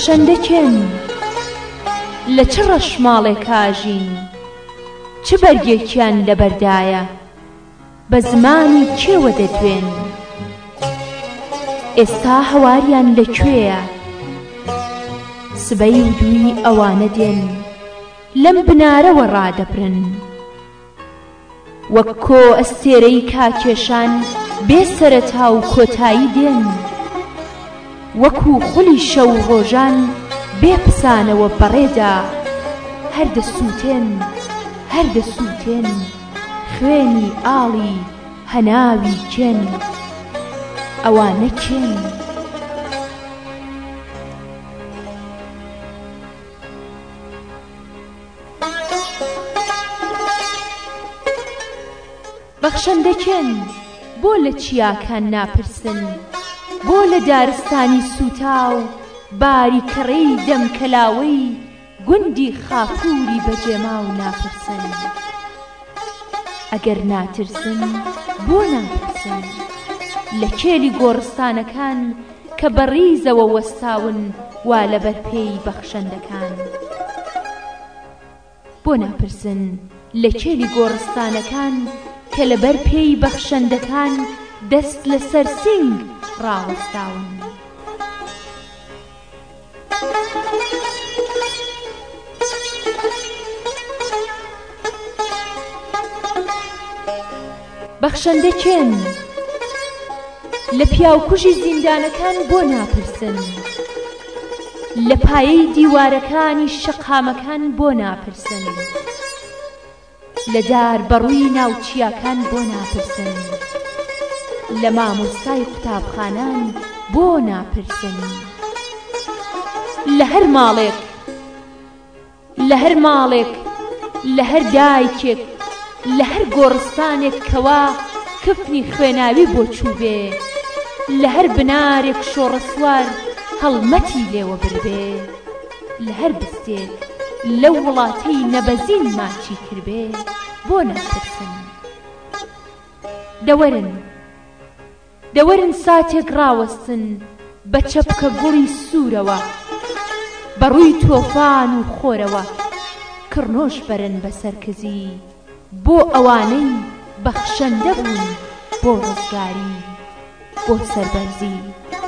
بەخشەندەکێن لە چ ڕەشماڵێک کاژین، چ بەرگێکیان لەبەردایە، بە زمانی کێوە دەدوێن، ئێستا هەواریان لەکوێیە، سبەی و دووی ئەوانە دێن لەم بنارەوە ڕادەبرن، وەک کۆ ئەستێرەی کاکێشان بێ سەرەتا و کۆتایی دێن، وەکو خولی شەو ڕۆژان بێ پسانەوە بەڕێدا، هەر دەسووتێن هەر دەسووتێن خوێنی ئاڵی هەناوی کێن، ئەوانە کێن؟ بەخشەندەکێن بۆ لە چیاکان ناپرسن، بۆ لە دارستانی سوتاو باری کەڕەی دەمکەلاوەی گوندی خاپووری بەجێماو ناپرسن. ئەگەر ناترسن بۆ ناپرسن لە کێلی گۆڕستانەکان کە بەڕیزەوە وەستاون وا لەبەر پێی بەخشەندەکان. بۆ ناپرسن لە کێلی گۆڕستانەکان کە لەبەر پێی بەخشەندەکان دەست لەسەر سینگ ڕاوەستاون. بەخشەندەکێن لە پیاوکوژی زیندانەکان بۆ ناپرسن، لە پایەی دیوارەکانی شەقامەکان بۆ ناپرسن، لە دار بەڕووی ناوچیاکان بۆ ناپرسن، لە مامۆستای قوتابخانان بۆ ناپرسن، لە هەر ماڵێک لە هەر ماڵێک لە هەر دایکێک لە هەر گۆڕستانێک کەوا کفنی خوێناوی بۆ چوو بێ، لە هەر بنارێک شۆڕەسوار هەڵمەتی لێوە بربێ، لە هەر بستێک لەو وڵاتەی نەبەزین ماچی کردبێ بۆ ناپرسن. دەوەرن ساتێک ڕاوەستن بە چەپکە گوڵی سوورەوە، بەڕووی تۆفان و خۆرەوە کڕنۆش بەرن بە سەرکەزی، بۆ ئەوانەی بەخشەندە بوون بۆ ڕزگاری بۆ سەربەرزی.